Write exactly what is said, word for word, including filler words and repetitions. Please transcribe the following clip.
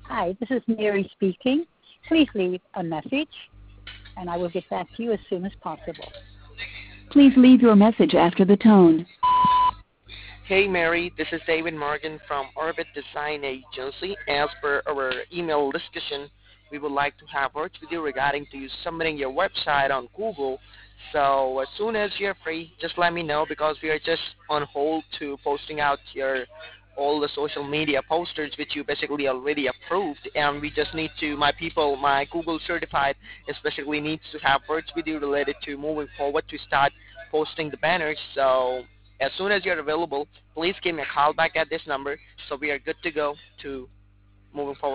Hi, this is Mary speaking. Please leave a message, and I will get back to you as soon as possible. Please leave your message after the tone. Hey Mary, this is David Morgan from Orbit Design Agency. As per our email discussion, we would like to have words with you regarding to you submitting your website on Google. So as soon as you're free, just let me know because we are just on hold to posting out your all the social media posters which you basically already approved, and we just need to my people my Google certified especially needs to have words with you related to moving forward to start posting the banners. So as soon as you're available, please give me a call back at this number so we are good to go to moving forward.